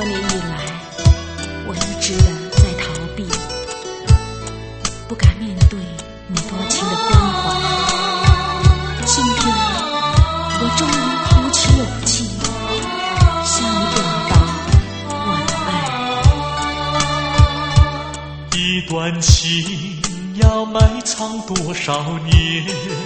年以来，我一直的在逃避，不敢面对你多情的关怀。今天我终于鼓起勇气向你表达我的爱。 一段情要埋藏多少年，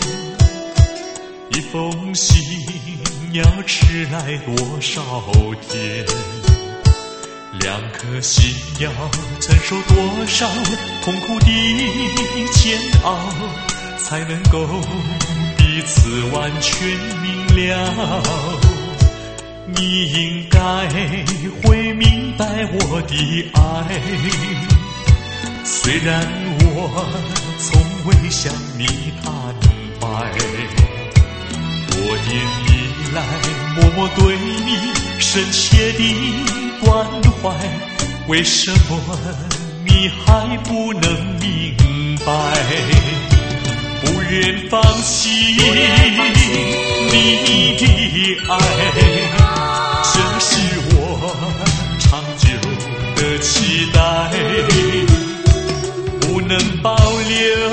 一封信要迟来多少天，两颗心要承受多少痛苦的煎熬，才能够彼此完全明了。你应该会明白我的爱，虽然我从未向你坦白，多年以来默默对你深切的关怀，为什么你还不能明白？不愿放弃你的爱，这是我长久的期待，不能保留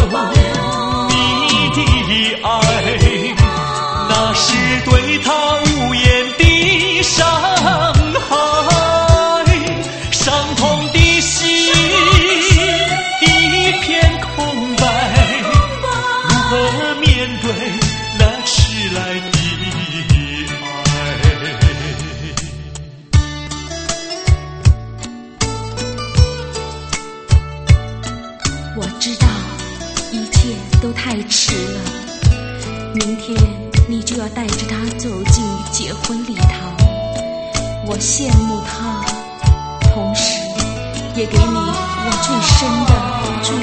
你的爱，那是对他无言的伤害，伤痛的心一片空白，如何面对那迟来的爱？ 我知道一切都太迟了，明天你就要带着他走进结婚礼堂，我羡慕他，同时也给你我最深的祝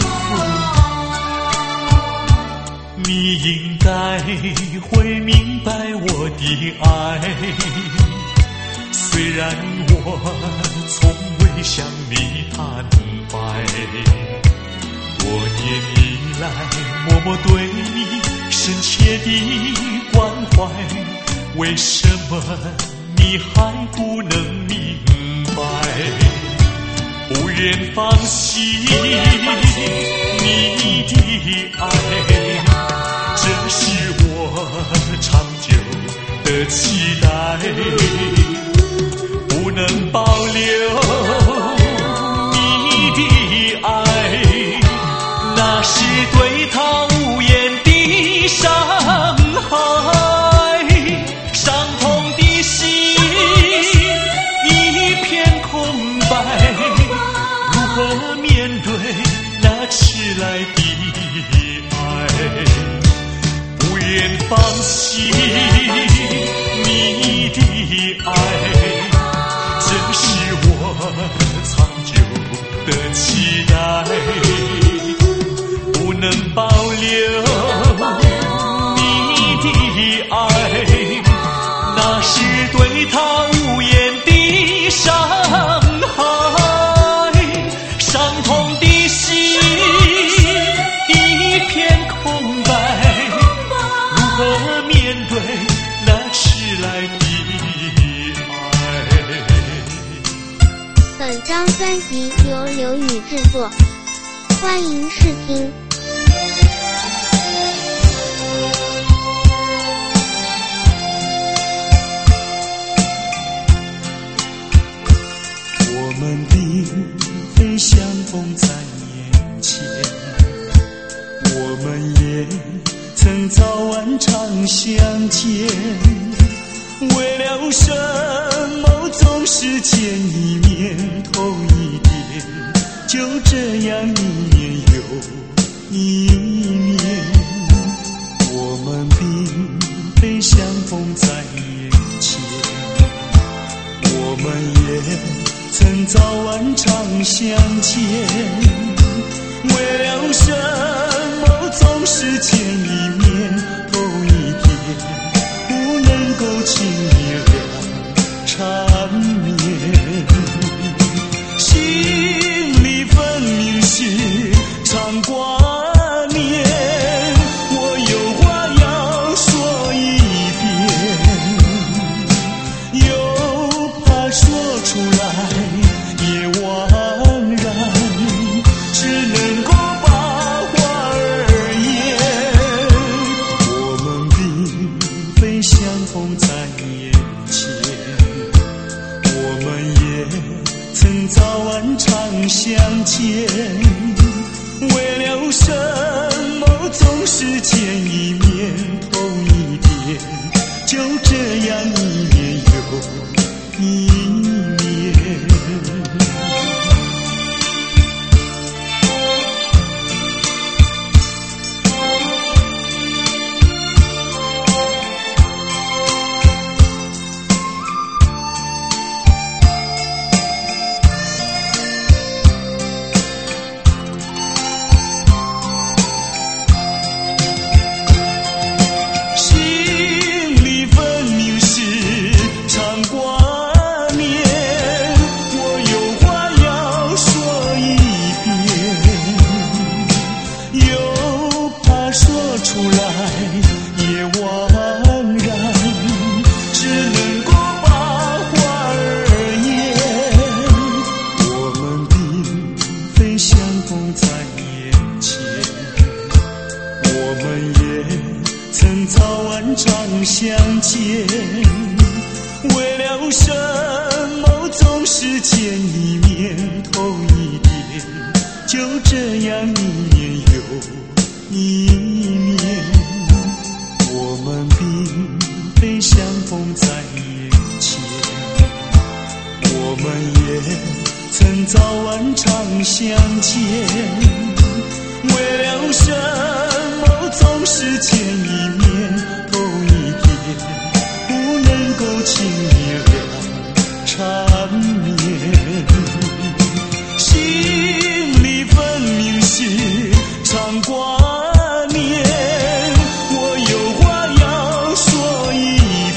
福。 你应该会明白我的爱，虽然我从未向你坦白，多年以来默默对你深切的关怀，为什么你还不能明白？不愿放弃你的爱，这是我长久的期待，不能保留你的爱，那是对他无言的伤害，伤痛的心一片空白，如何面对那迟来的爱？不愿放弃你的爱，这是我长久的期待，不能保留你的爱，那是对他无言的伤害，伤痛的心一片空白，如何面对那迟来的爱？ 本张专辑由刘宇制作，欢迎试听。 我们并非相逢在眼前，我们也曾早晚常相见，为了什么总是见一面头一点，就这样一年又一年。我们并非相逢在眼前，我们也曾早晚常相见，为了什么总是见一面头一天，不能够轻易了缠绵。心里分明是常挂念，我有话要说一遍，又怕说出来眼前，我们也曾早晚常相见，为了什么总是见一面头一点，就这样一年又一年。相见，为了什么总是见一面头一点，就这样一年又一年。我们并非相逢在眼前，我们也曾早晚常相见，为了什么总是见一面头一点，不能够轻易了缠绵。心里分明是常挂念，我有话要说一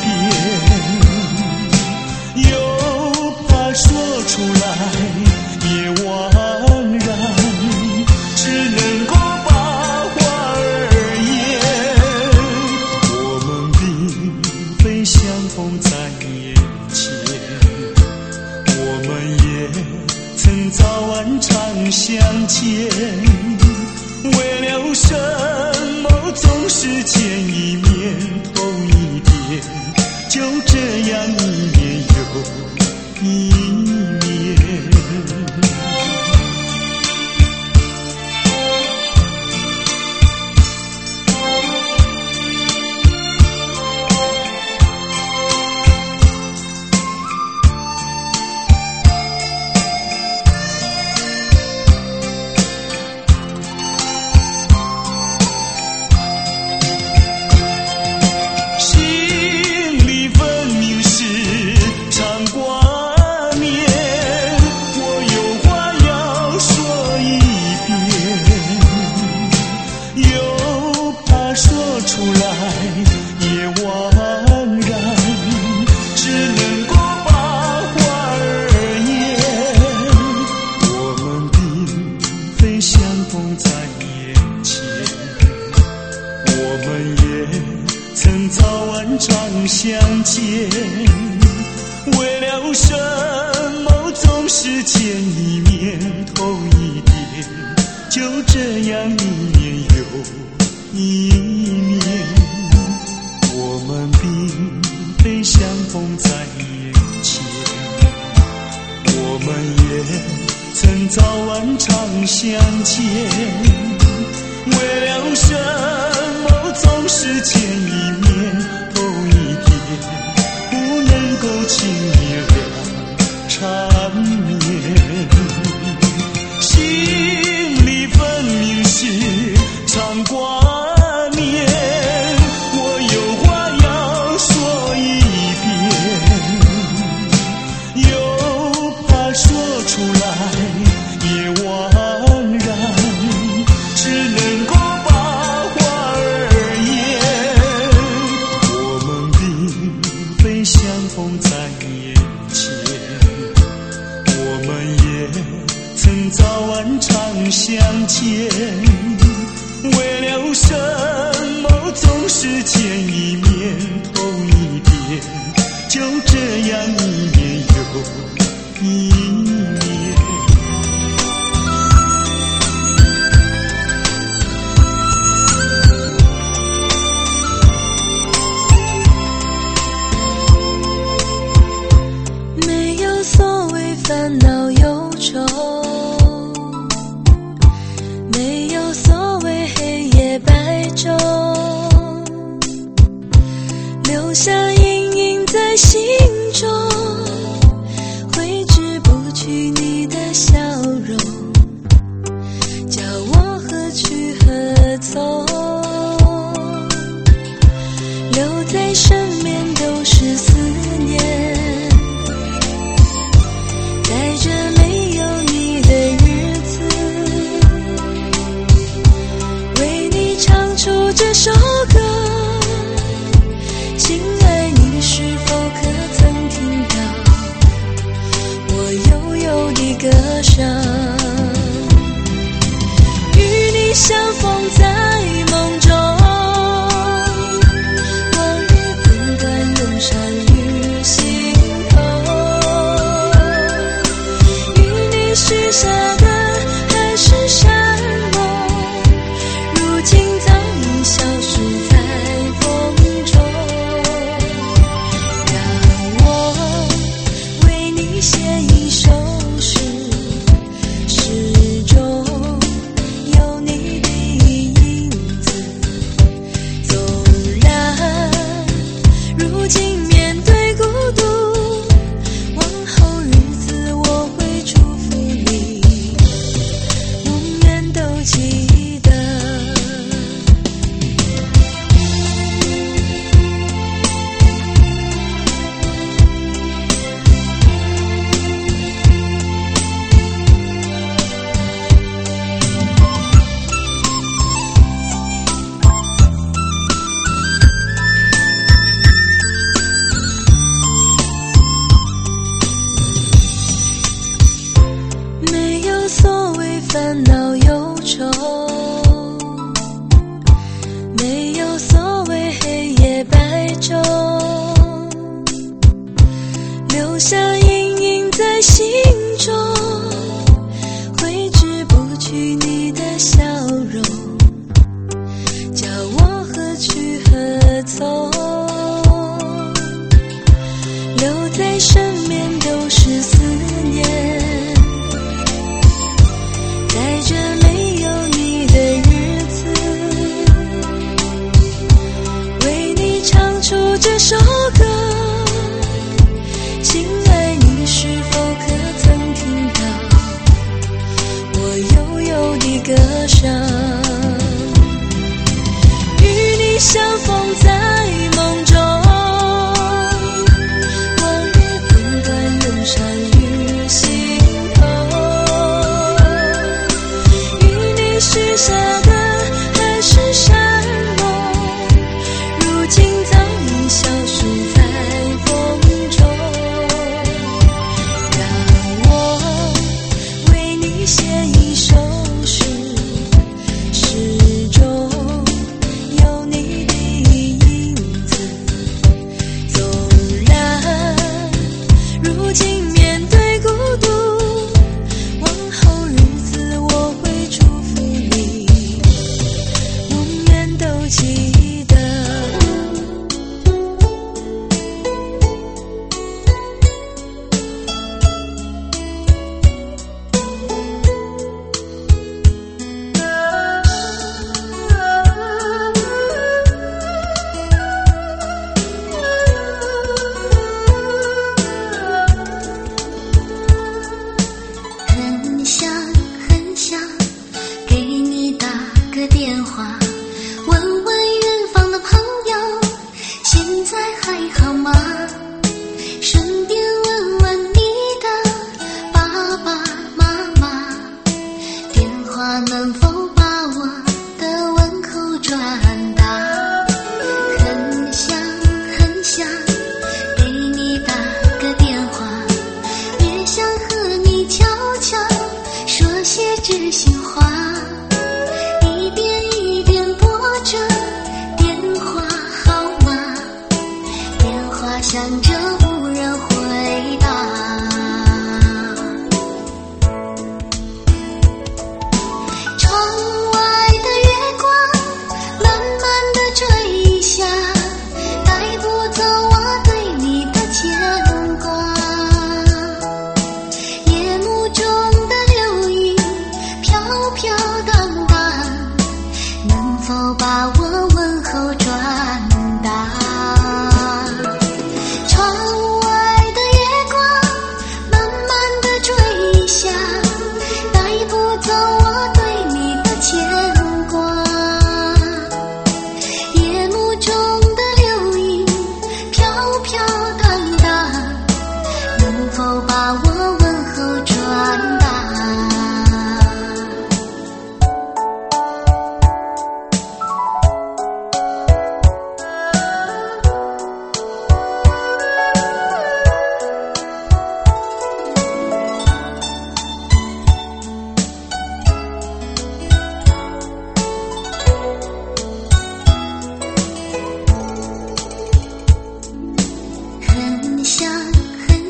遍，又怕说出来也枉然，只能够把话儿言。我们并非相逢在眼前，我们也曾早晚常相见，为了什么总是见一面头一点，就这样一年又一年。相见，为了什么总是见一面头一点，就这样一年又一年。我们并非相逢在眼前，我们也曾早晚常相见，为了什么总是见一面头一点，不能够轻易了缠绵。心里分明是常挂念，我有话要说一遍，又怕说出来也枉然，只能够把话儿言。我们并非相逢在眼前，我们也曾早晚常相见，为了什么总是见一面头一点，就这样一年又一年。 烦恼忧愁，没有所谓黑夜白昼，留下阴影在心中，挥之不去你的笑容，叫我何去何从，留在身边都是思念，在这没有你的日子，为你唱出这首歌，亲爱你是否可曾听到我悠悠的歌声，与你相逢在梦中，往日分段涌上于心头，与你许下的海誓山盟，如今早已消失在风中，让我为你写一首诗，诗中有你的影子，纵然如今面对孤独，往后日子我会祝福你，永远都记得。没有所谓烦恼忧愁，没有所谓黑夜白昼，留下阴影在心中，挥之不去你的笑容，叫我何去何从，留在身边都是思念，在这没有你的日子，为你唱出这首歌，亲爱你是否可曾听到我悠悠的歌声，与你相逢在梦中，往日分段涌上于心头，与你许下的海誓山盟，如今早已消失在风中，让我为你写一首诗，诗中有你的影子，纵然如今面对孤独，往后日子我会祝福你，永远都记得。 很想很想给你打个电话，问问远方的朋友现在还好吗，顺便问问你的爸爸妈妈，电话能否把我的问候转达。很想很想给你打个电话，也想和你悄悄说些知心话，一遍一遍拨着电话号码，电话响着无人回答。窗外的月光慢慢地坠下，带不走我对你的牵挂。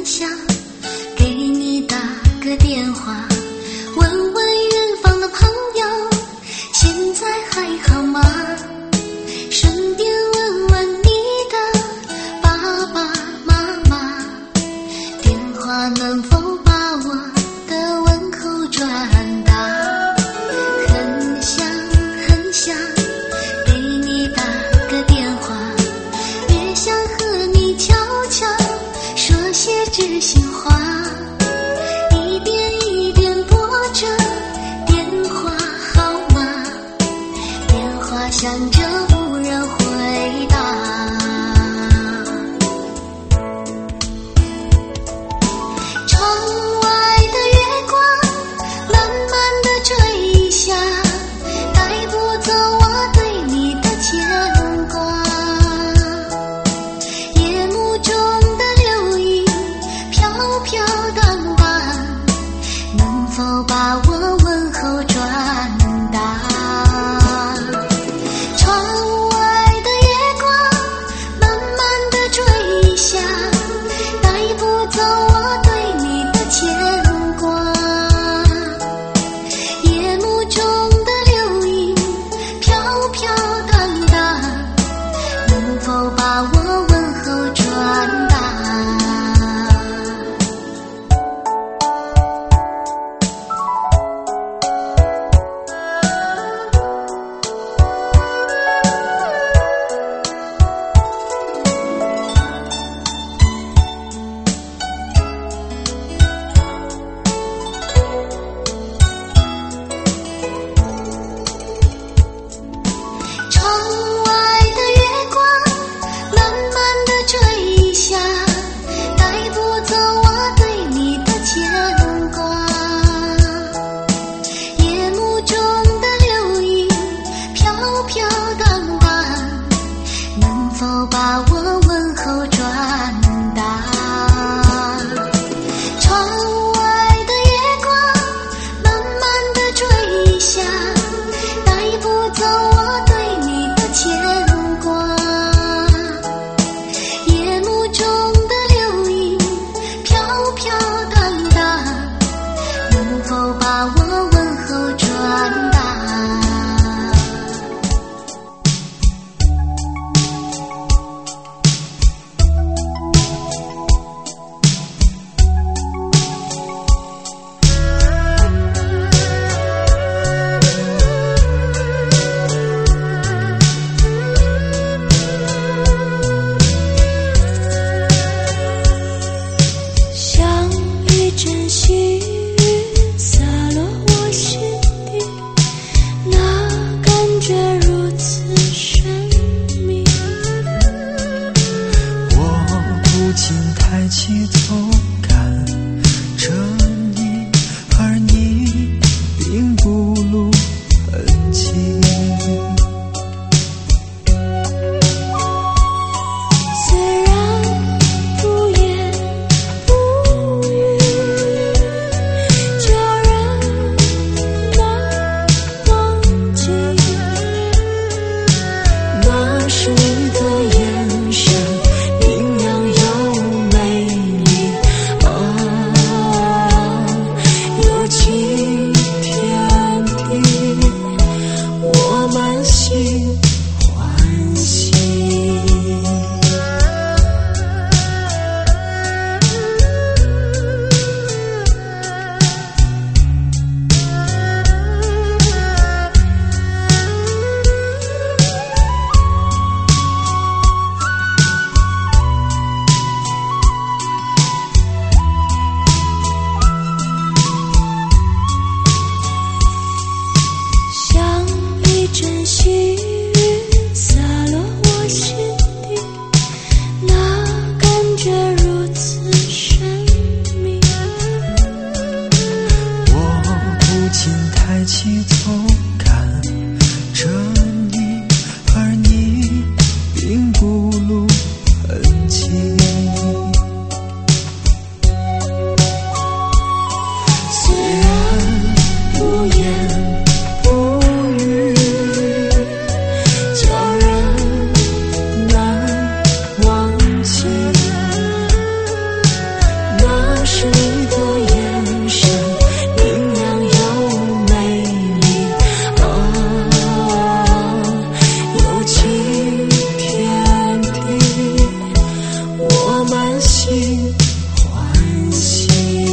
想给你打个电话，问问远方的朋友，现在还好吗？顺便问问你的爸爸妈妈，电话能否把我的问候转达？很想很想给你打个电话，也想和你悄悄说些知心话，一遍一遍拨着电话号码，电话响着无人回答。窗外的月光慢慢地坠下，带不走我对你的牵挂。夜幕中的流萤飘飘荡荡，能否把我问候转达？窗外的月光慢慢地坠下，带不走我对你的牵挂。夜幕中的流萤飘飘荡荡，能否把我问候转达？窗外的月光慢慢地坠下，带不走我对你的牵挂。夜幕中的流萤飘飘荡荡，能否把我问候转达？窗外的月光慢慢地坠下，带不走我对你的牵挂。夜幕中的流萤飘飘荡荡，能否把我问候转达？ 像一阵细雨洒落我心底，那感觉如此神秘。 我不禁抬起头看着你，而你并不露痕迹。 虽然不言不语，叫人难忘记。那是你的眼神，明亮又美丽， 心欢喜。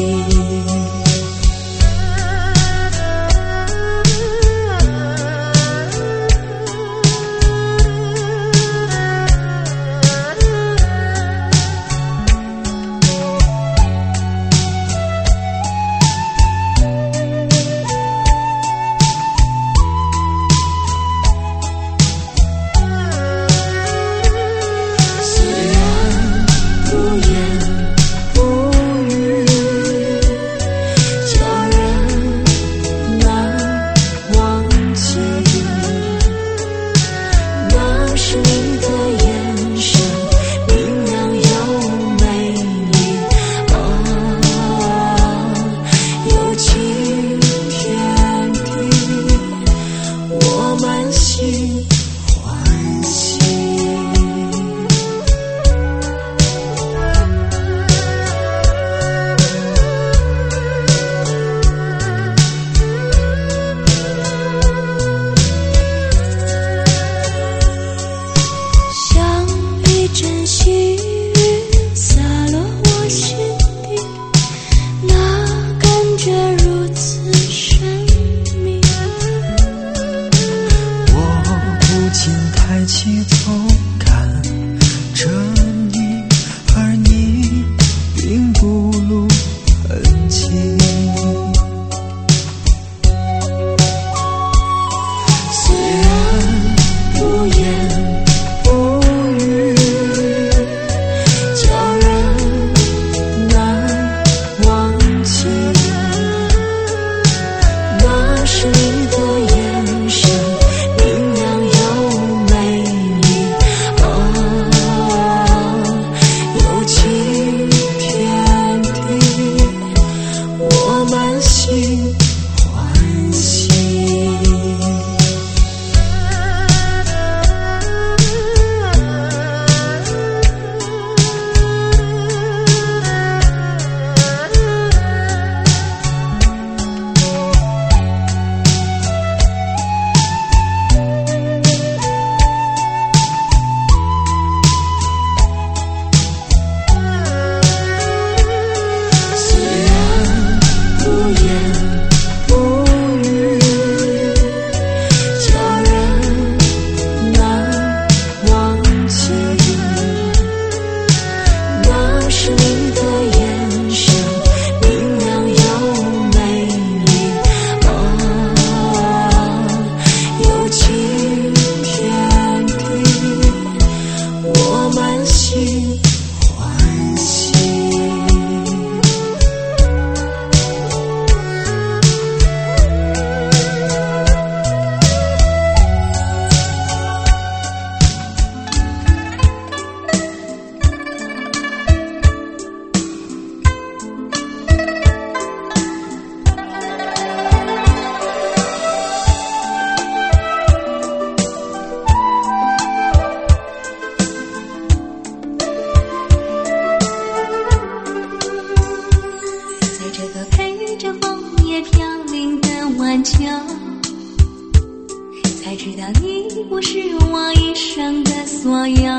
才知道你不是我一生的所有。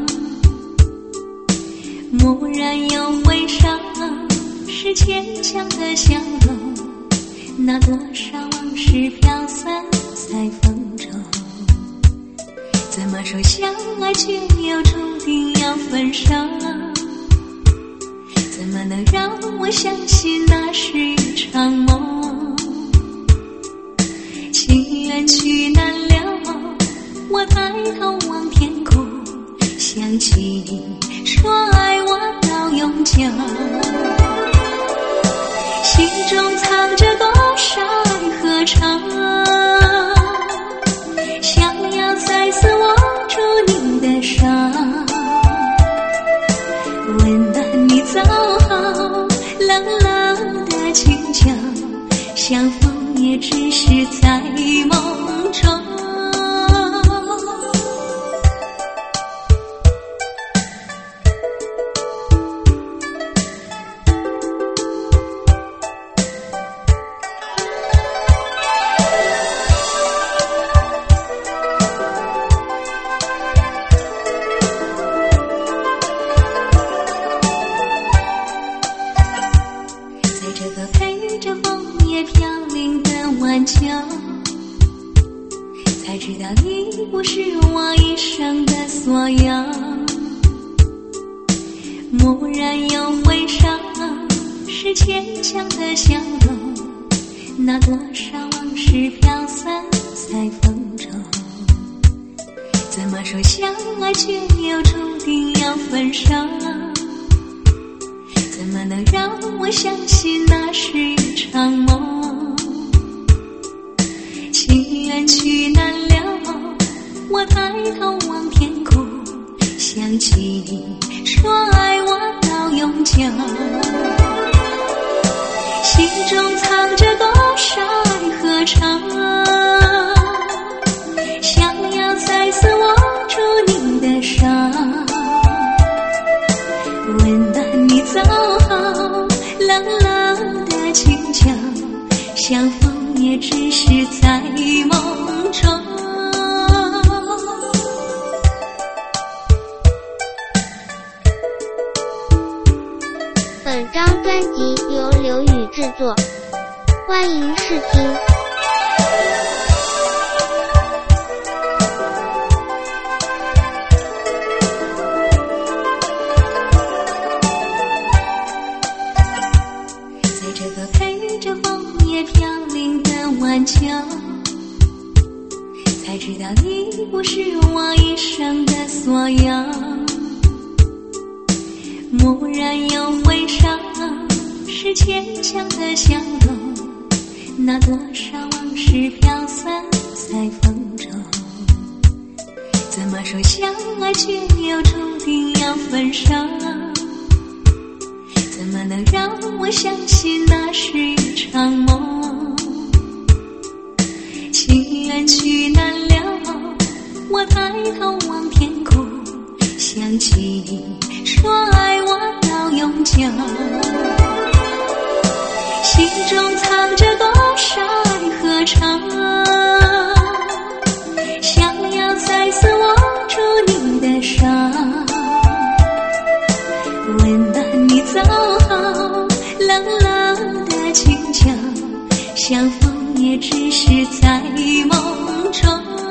蓦然又回首，是牵强的笑容，那多少往事飘散在风中。怎么说相爱却又注定要分手？怎么能让我相信那是一场梦？情缘去难了，我抬头望天空，想起你说爱我到永久，心中藏着多少爱和愁，想要再次握住你的手，温暖你走后冷冷的请求，相逢也只是在梦中。 挽救，才知道你不是我一生的所有。蓦然又回首，是牵强的笑容，那多少往事飘散在风中。怎么说相爱却又注定要分手？怎么能让我相信那是一场梦？情缘去难了，我抬头望天空，想起你说爱我到永久，心中藏着多少爱和愁，想要再次握住你的手，温暖你走后冷冷的请求，相逢也只是在梦中。 本张专辑由刘宇制作，欢迎试听。 在这个陪着枫叶飘零的晚秋，才知道你不是我一生的所有。蓦然又回首，是牵强的笑容，那多少往事飘散在风中。怎么说相爱却又注定要分手？怎么能让我相信那是一场梦？情缘去难了，我抬头望天空，想起你说爱我到永久，心中藏着多少爱和愁，想要再次握住你的手，温暖你走后冷冷的请求，相逢也只是在梦中。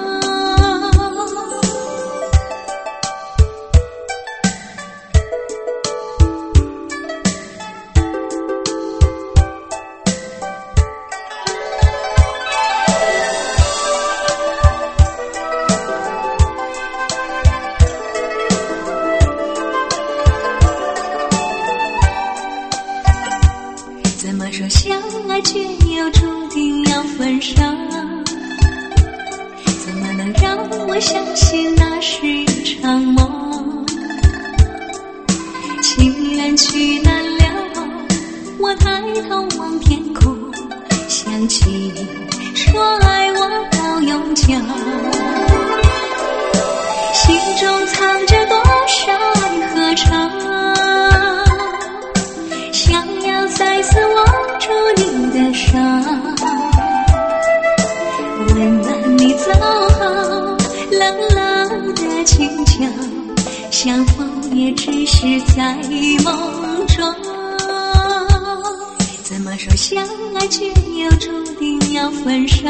怎么说相爱却又注定要分手？怎么能让我相信那是一场梦？情缘去难了，我抬头望天空，想起你说爱我到永久，心中藏着多少爱和愁，想要再次握住你的手，温暖你走后冷冷的请求，相逢也只是在梦中。怎么说相爱却又注定要分手？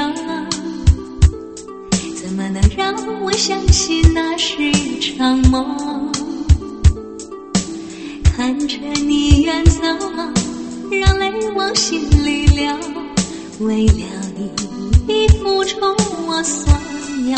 怎么能让我相信那是一场梦？看着你远走，让泪往心里流，为了你付出我所有。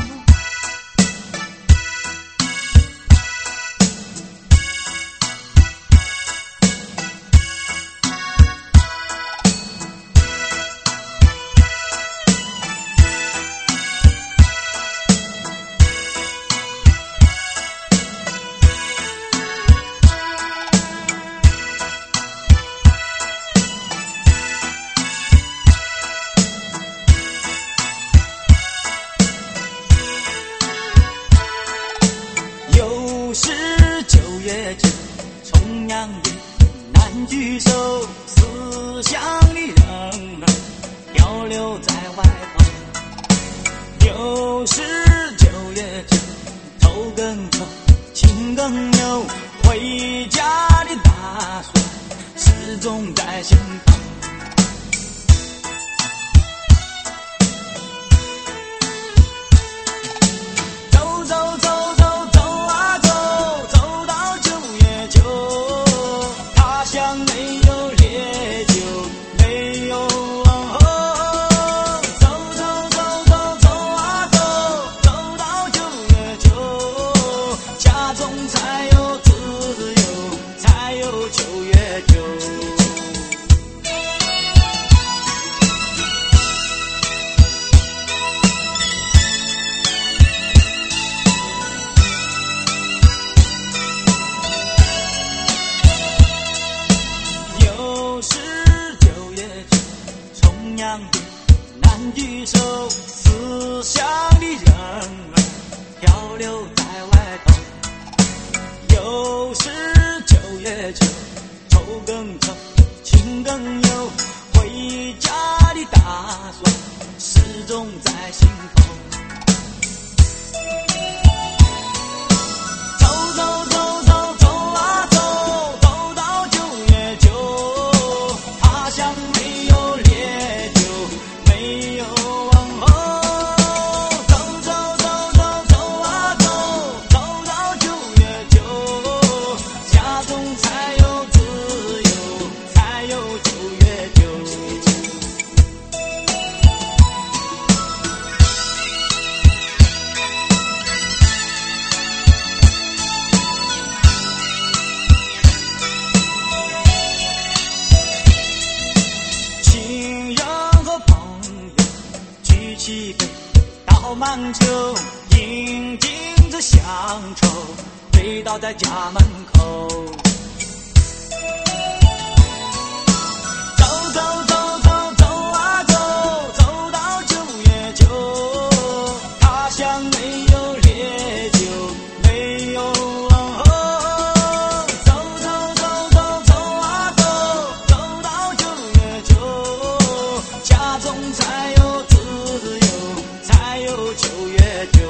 重阳夜难聚首，思乡的人儿漂流在外头。69月9，头更臭，情更浓，回家的打算始终在心头。 乡没有烈酒，没有问候。走走走走走啊走，走到9月9，家中才有自由，才有9月9。难聚首，思乡的人儿漂流在外头。又是9月9，愁更愁，情更忧，回家的打算始终在心头。走走走走走啊走，走到9月9，他乡没有烈酒，没有问候。走走走走走啊走，走到9月9，家中才有自由，才有9月9。亲人和朋友举起杯，倒满酒，饮尽这乡愁，醉倒在家门口。走走走走走啊走，走到9月9，他乡没有烈酒，没有问候。走走走走走啊走，走到9月9，家中才有自由，才有9月9。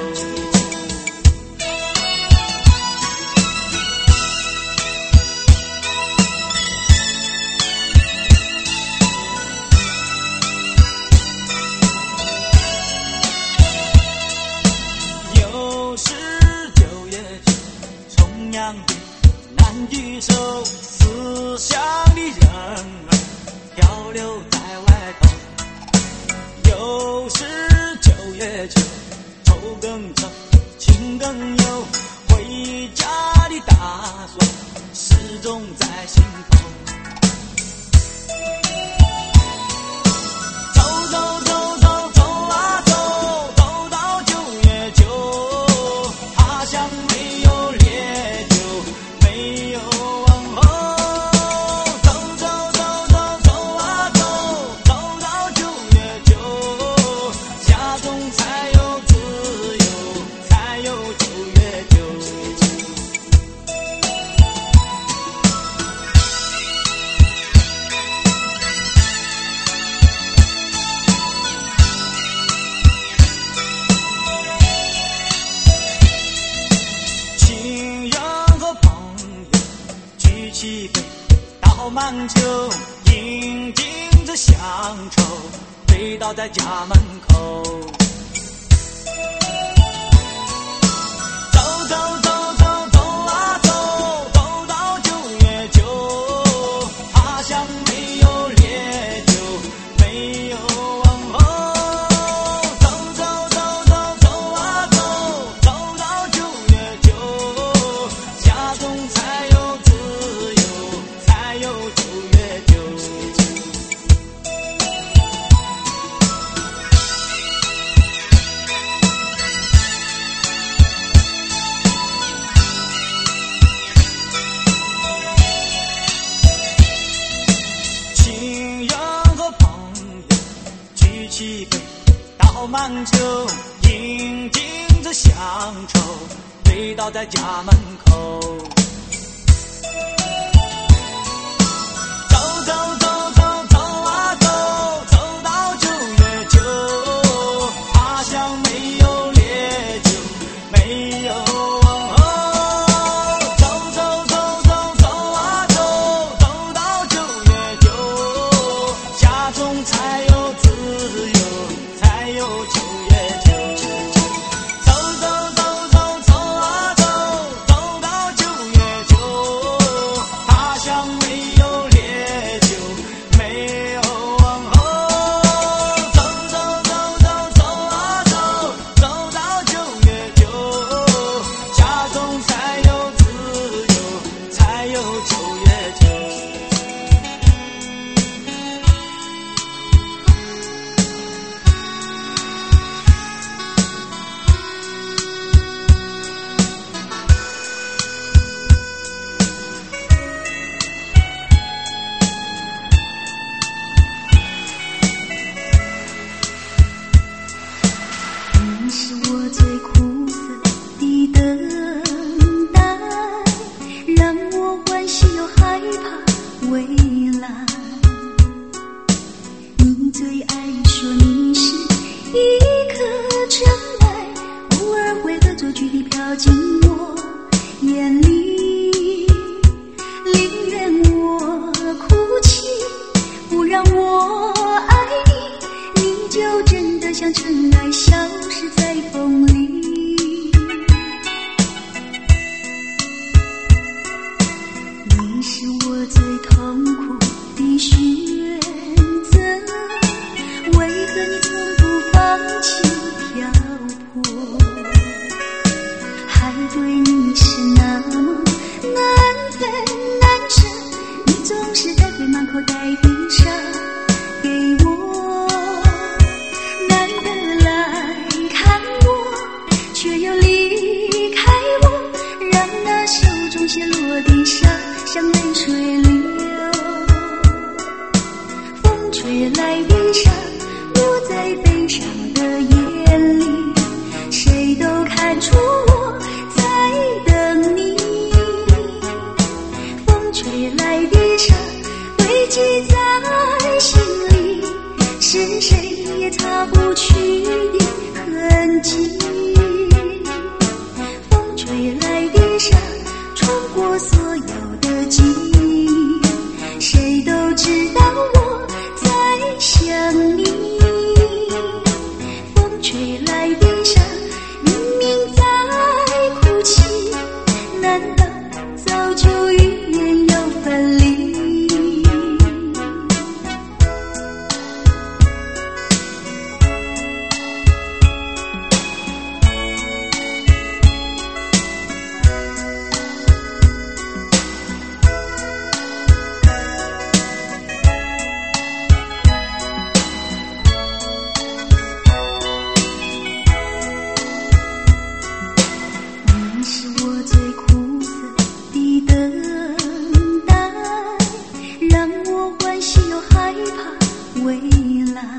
又是9月9，重阳节难聚首，思乡的人儿漂流在外头。又是9月9，愁更愁，情更忧，回家的打算始终在心头。走走走走走啊走，走到9月9，他乡没有烈酒，没有问候。走走走走走啊走，走到9月9，家中才有自由，才有9月9。亲人和朋友举起杯，倒满酒，饮尽这乡愁，醉倒在家门口。走走走走走啊走，走到9月9，他乡没有烈酒，没有问候。走走走走走啊走，走到9月9，家中才有自由，才有9月9。亲人和朋友举起杯，倒满酒，饮尽这乡愁，醉倒在家门口。走走走走走啊走，走到9月9，他乡没有烈酒，没有问候。走走走走走啊走，走到9月9，家中才有自由，才有9月9。走走走走走啊走，走到9月蔚蓝。你最爱说你是一颗尘埃，偶尔会恶作剧地飘进我眼里，宁愿我哭泣，不让我爱你，你就真的像尘埃，消失在风里。你是我最痛苦的选择，为何你从不放弃漂泊？海对你是那么难分难舍，你总是带回满口袋冰沙给我，难得来看我，却又离开我，让那手中泻落的沙像泪水流。风吹来的沙落在悲伤的眼里，谁都看出我在等你。风吹来的沙堆积在心里，是谁也擦不去的痕迹。风吹来的沙穿过所有的记忆，谁都知道我在想你。风吹来的沙明明在哭泣，难道早就预言要分离？你是我最苦涩的等待，让我欢喜又害怕未来。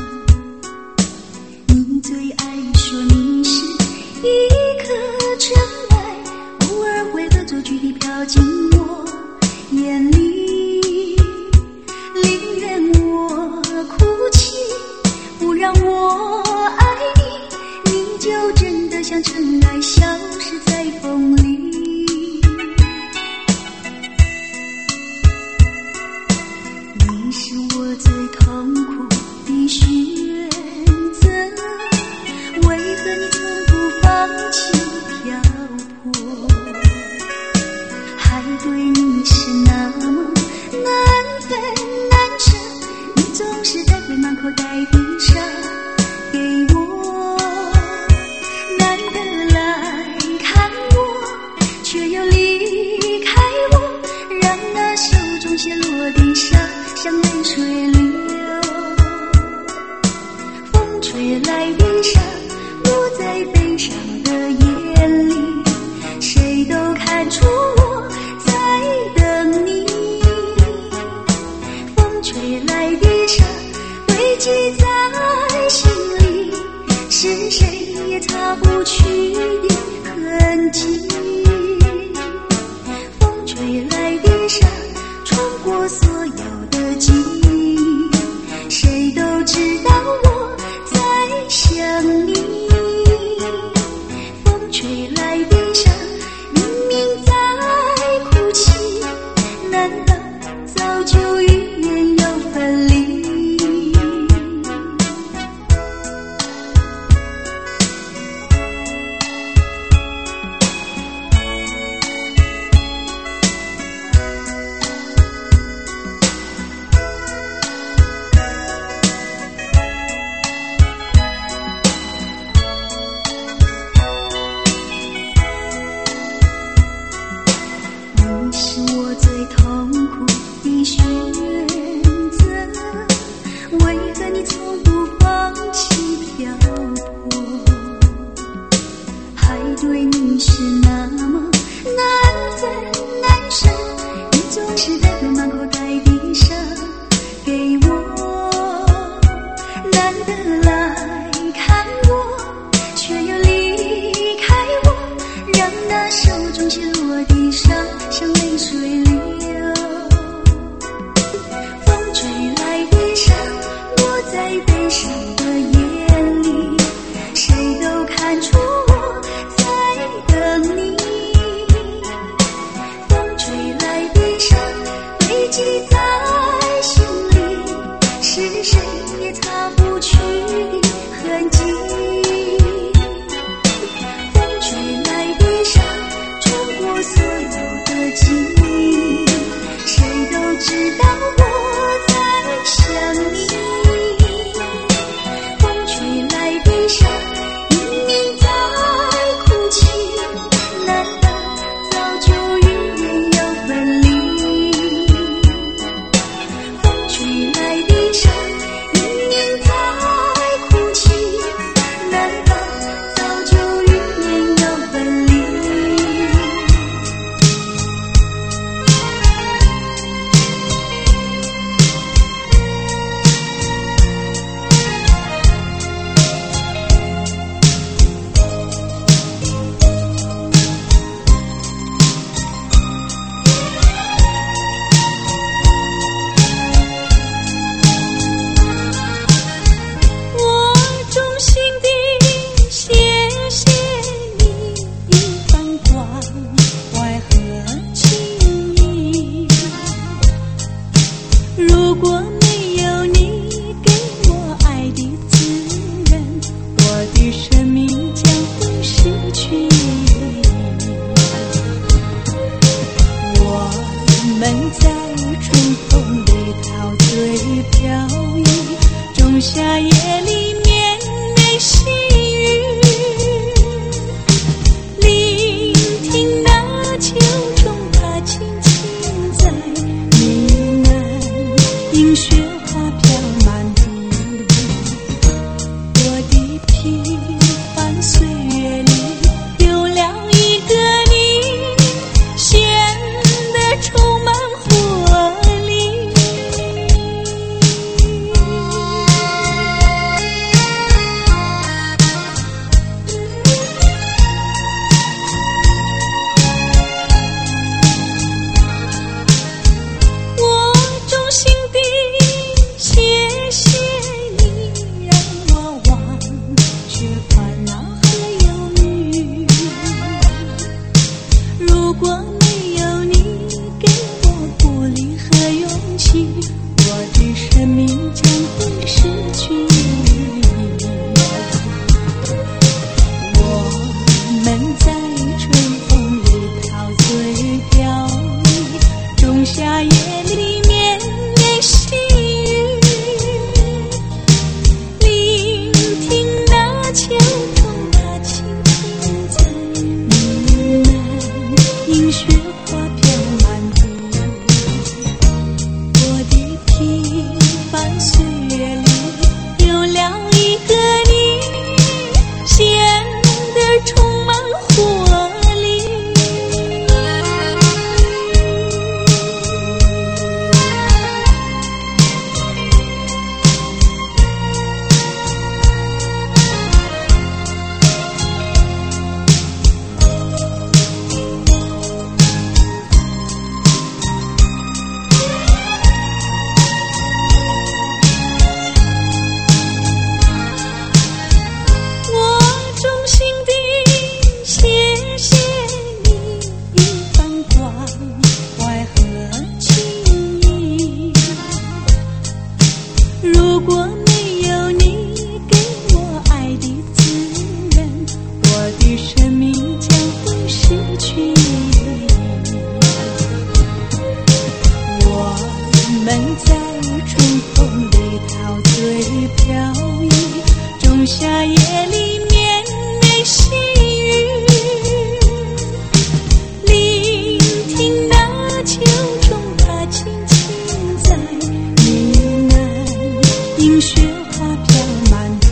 你最爱说你是一颗尘埃，偶尔会恶作剧地飘进我眼里，宁愿我哭泣，不让我爱你，你就真的像尘埃，消失在风里。你是我最痛苦的选择，为何你从不放弃漂泊？海对你是那么难分难舍，你总是带回满口袋冰沙给我，难得来看我，却又离开我，让那手中泻落的沙像泪水流。风吹来的沙落在悲伤的眼里，谁都看出我在等你。风吹来的沙堆积在心里，是谁也擦不去的痕迹。风吹来的沙穿过所有的记忆，谁都知道我在想你。风吹来的沙明明在哭泣，难道早就预言要分离？ 上的眼里，谁都看出我在等你。风吹来的伤堆积在心里，是谁也擦不去的痕迹。风吹来的伤穿过所有的记忆，谁都知道我在想你。风吹来的伤明明在哭泣，难道早就预言要分离？风吹来的伤明明在哭泣，难道早就预言要分离？我衷心地谢谢你一番关怀和情谊，如果没有你给我爱的滋润，我的生命将会失去意义。我们在春风里陶醉飘逸，仲夏夜里绵绵细雨，聆听那秋虫它轻轻在呢喃，映雪花飘满地。我的平凡岁月里有了一个你，显得充满活力。我衷心地谢谢你，让我忘却烦恼和忧郁。如果没有你给我鼓励和勇气，我的生命将会失去意义。我们在春风里陶醉飘逸，仲夏夜里绵绵细雨，聆听那秋虫它轻轻在呢喃，映雪花飘满地。我的平凡岁月里有了一个你，显得充满活力。我衷心地谢谢你一番关怀和情谊，如果没有你给我爱的滋润，我的生命将会失去意义。我们在春风里陶醉飘逸，仲夏夜里绵绵细雨，聆听那秋虫它轻轻在呢喃，映雪花飘满地。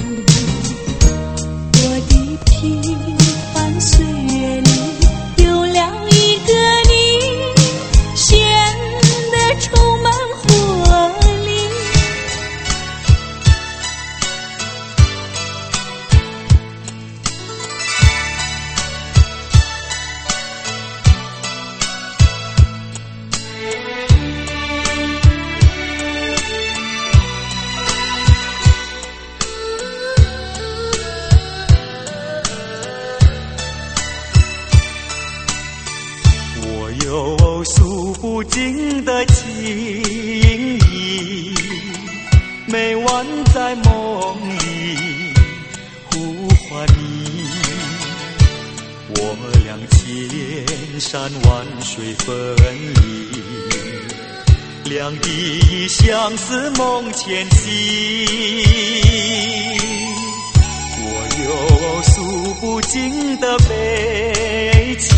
我的平凡岁月里有了一个你，显得充满活力。 晚在梦里呼唤你，我俩千山万水分离，两地相思梦前行。我有诉不尽的悲情，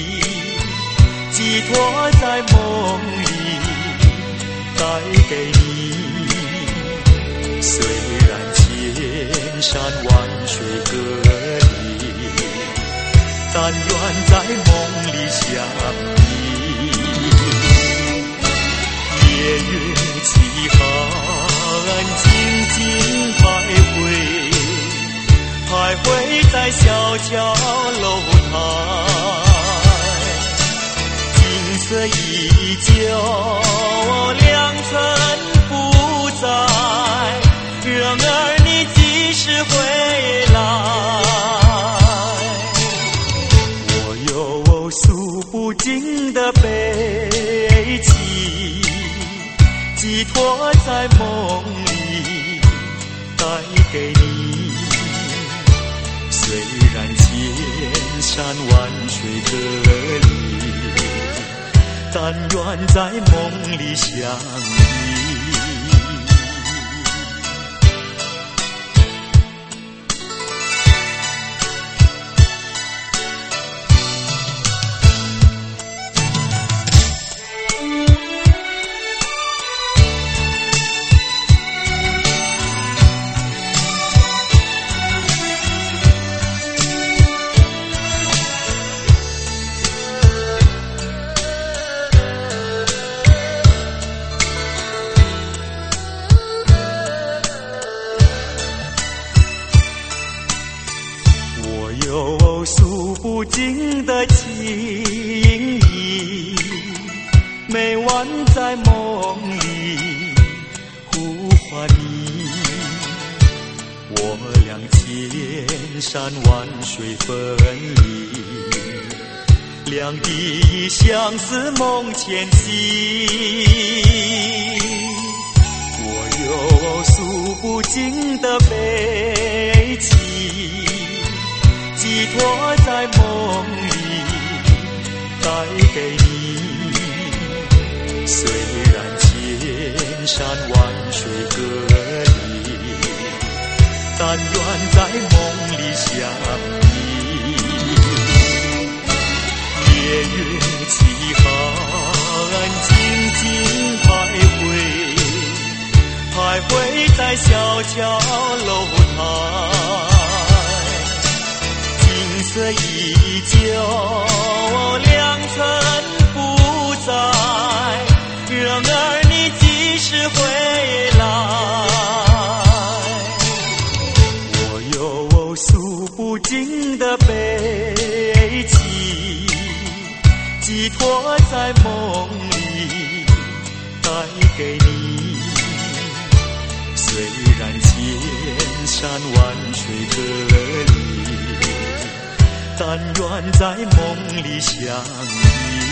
寄托在梦里带给你。虽然千山万水隔离，但愿在梦里相依。夜月凄寒，静静徘徊在小桥楼台，景色依旧，良辰不在，然而你几时回来？我有诉不尽的悲情，寄托在梦里带给你。虽然千山万水隔离，但愿在梦里相依。有诉不尽的情意，每晚在梦里呼唤你，我俩千山万水分离，两地相思梦前行。我有诉不尽的悲情，寄托在梦里带给你。虽然千山万水隔离，但愿在梦里相依。夜月凄寒，静静徘徊在小桥楼台，景色依旧，良辰不在，然而你几时回来？我有诉不尽的悲情，寄托在梦里带给你。虽然千山万水隔离，但愿在梦里相依。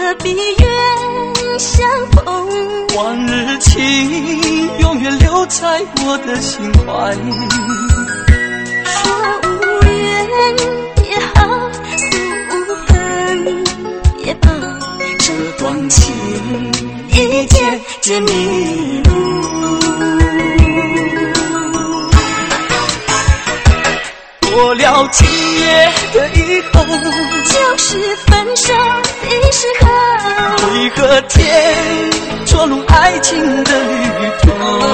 何必愿相逢？ 往日情永远留在我的心怀。 说无缘也好，诉无痕也罢，这段情一渐渐迷路。 过了今夜的以后， 就是分手的时候。 为何天着入爱情的旅途？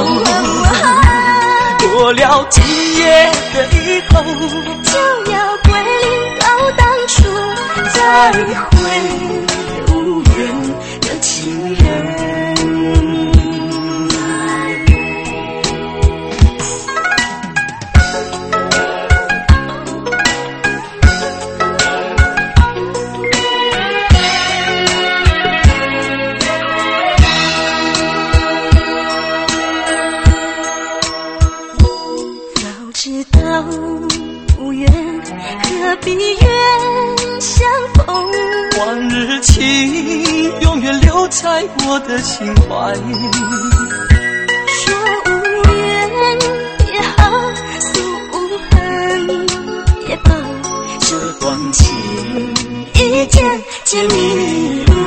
过了今夜的以后， 就要归零到当初，再会无缘的情人。知道无缘，何必愿相逢？ 往日情永远留在我的心怀。 说无缘也好，诉无痕也罢， 这段情一渐渐迷路。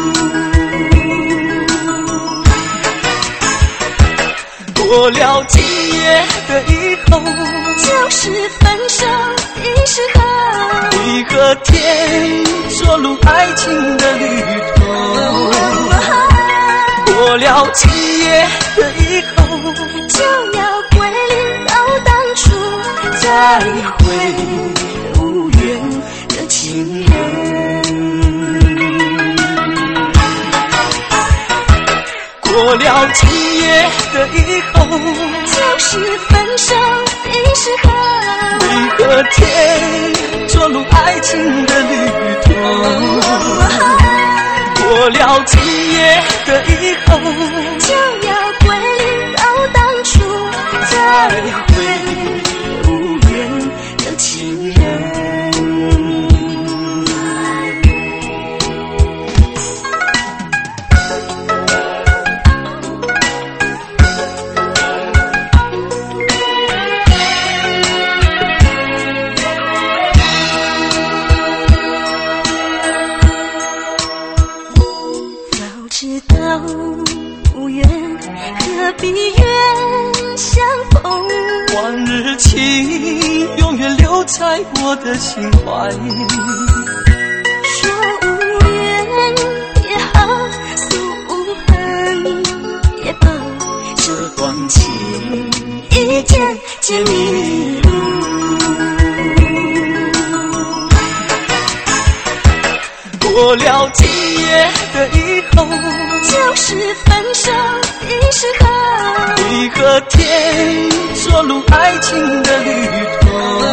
过了今夜的以后， 就是分手的时候。 为何天着入爱情的旅途？过了今夜的以后， 就要归零到当初，再会无缘的情人。 过了今夜的以后， 就是分手的时候。 为何天着入爱情的旅途？过了今夜的以后， 就要归零到当初，再会无缘的情人。知道无缘，何必愿相逢？ 往日情永远留在我的心怀。 说无缘也好，诉无痕也罢， 这段情一渐渐迷路。 过了今夜的以后， 就是分手的时候。 为何天着入爱情的旅途？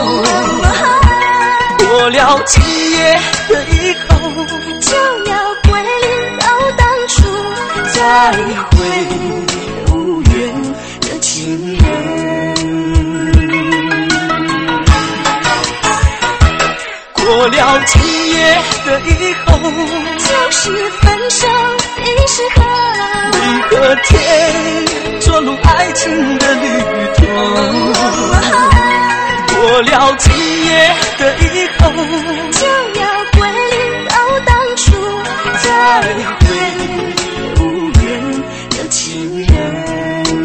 过了今夜的以后， 就要归零到当初，再会无缘的情人。 过了今夜的以后， 就是分手的时候。 为何天着入爱情的旅途？过了今夜的以后， 就要归零到当初，再会无缘的情人。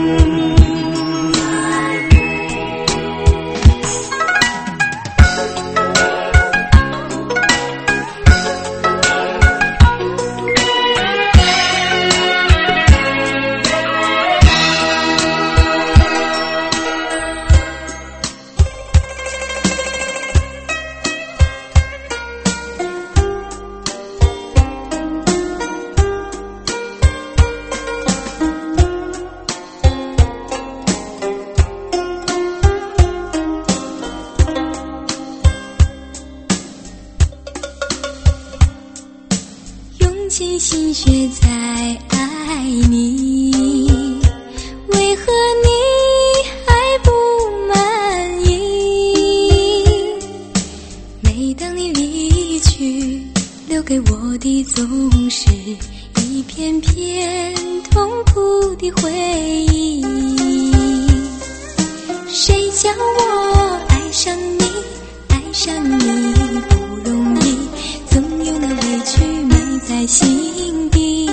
尽心血在爱你，为何你还不满意？每当你离去，留个给我的总是一片片痛苦的回忆。谁叫我爱上你，爱上你不容易，总有那委屈埋在心底。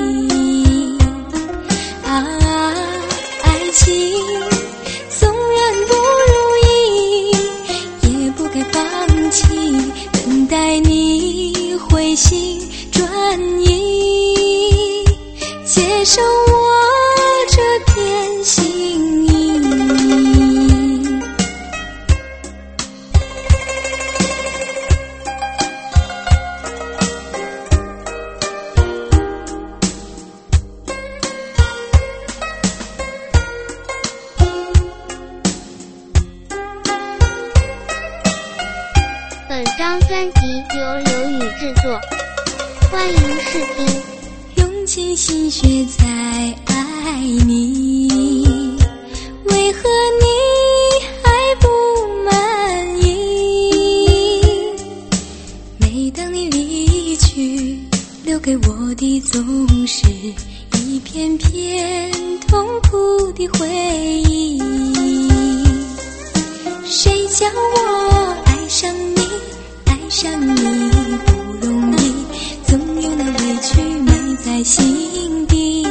啊，爱情纵然不如意，也不该放弃，等待你回心转意，接受我这片心意。 本张专辑由刘宇制作，欢迎试听。 用尽心血在爱你，为何你还不满意？每当你离去，留给我的总是一片片痛苦的回忆。谁叫我爱上你，爱上你不容易，总有那委屈埋在心底。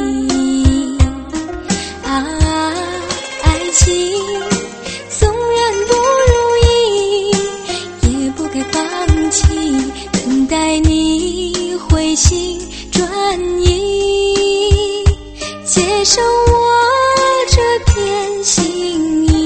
啊，爱情纵然不如意，也不该放弃，等待你回心转意，接受我这片心意。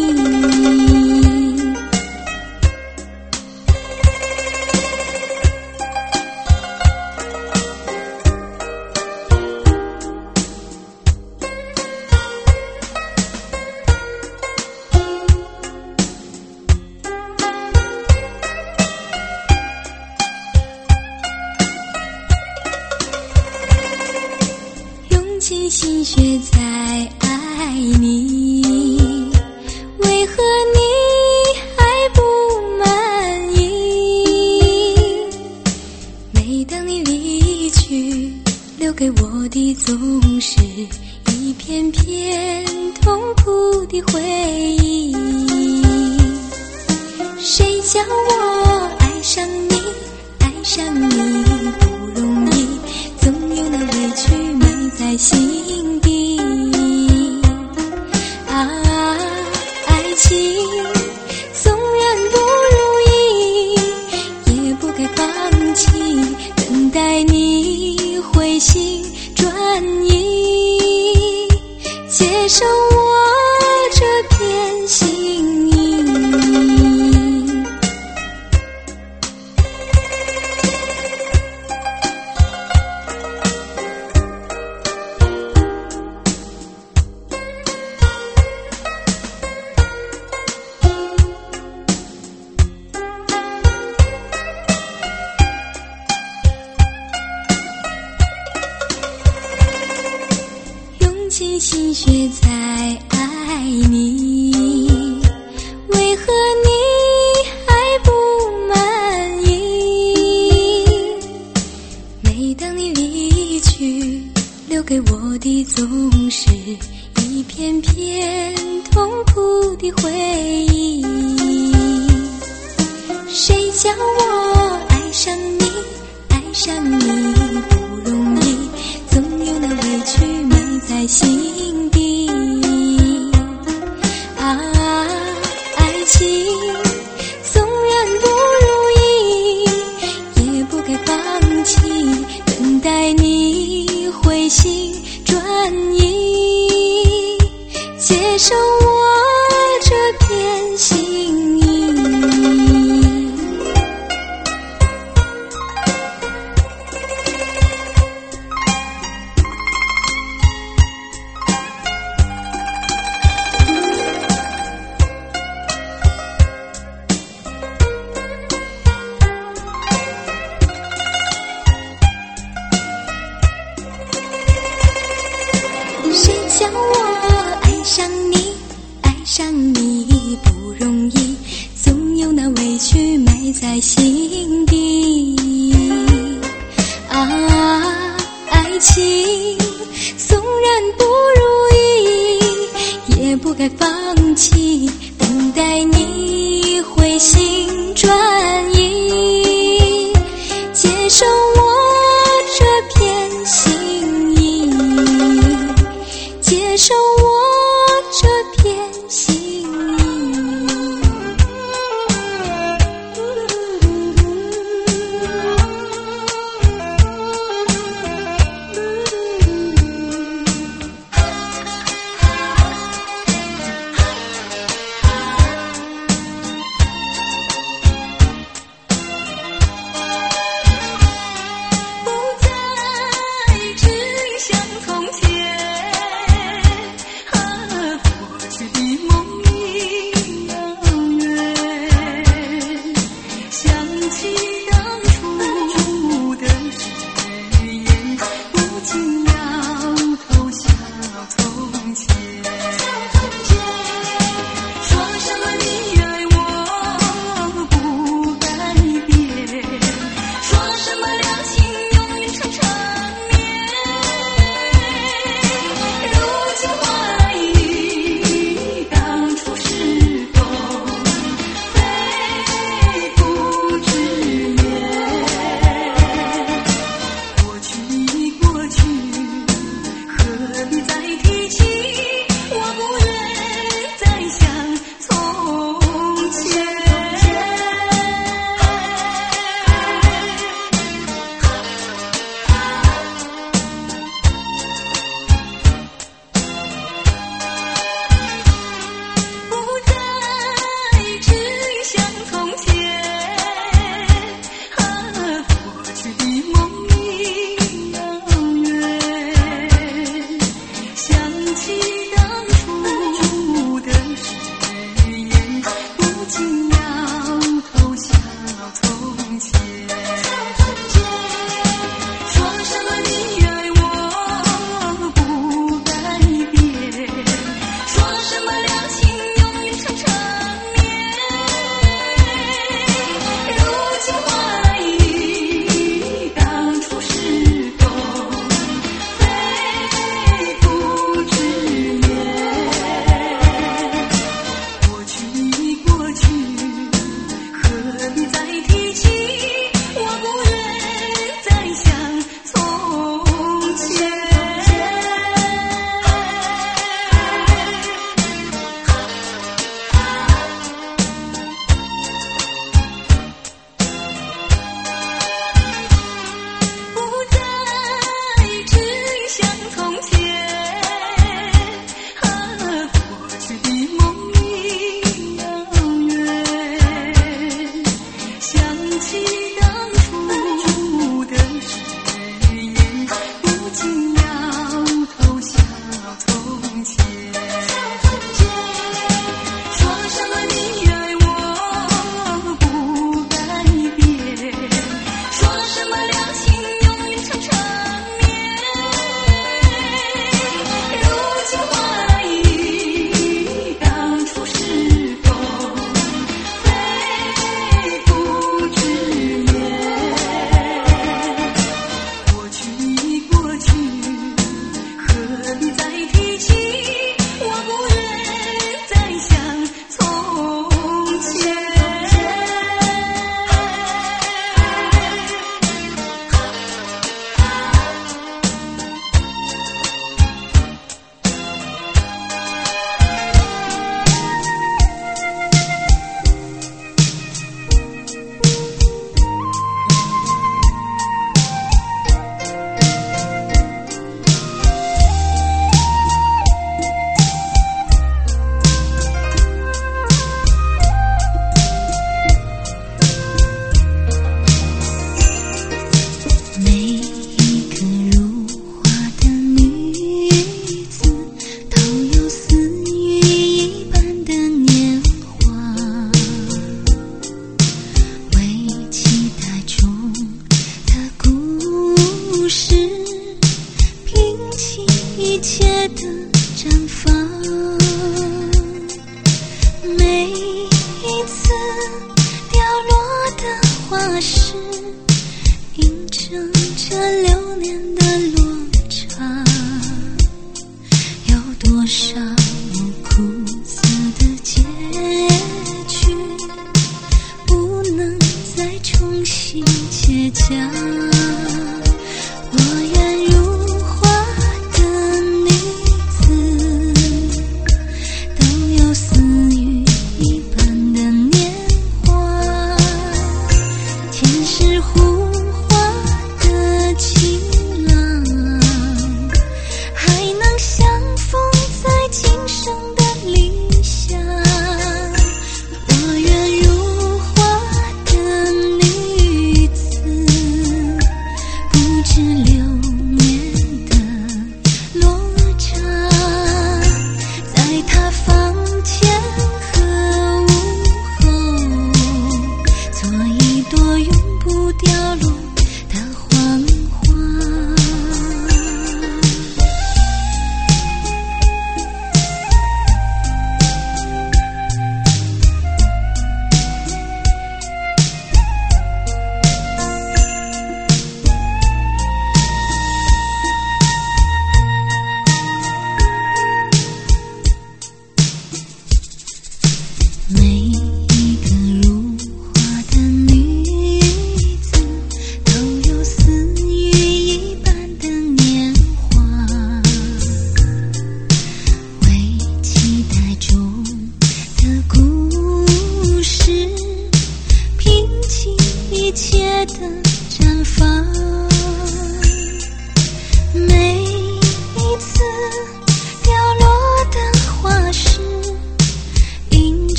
用尽心血在爱你，为何你还不满意？每当你离去，留给我的总是一片片痛苦的回忆。谁叫我爱上你，爱上你不容易，总有那委屈埋在心底。啊，爱情纵然不如意，也不该放弃，等待你回心转意，接受我这片心意。用尽心血在爱你，为何你还不满意？每当你离去，留给我的总是一片片痛苦的回忆。谁叫我爱上你，爱上你不容易，总有那委屈埋在心底。啊，爱情纵然不如意，也不该放弃，等待你回心转意，接受我这片心意。谁叫我爱上你，爱上你不容易，总有那委屈埋在心底。啊， 爱情纵然不如意，也不该放弃，等待你回心转意，接受我这片心意，接受我这片心意。 是映衬着年的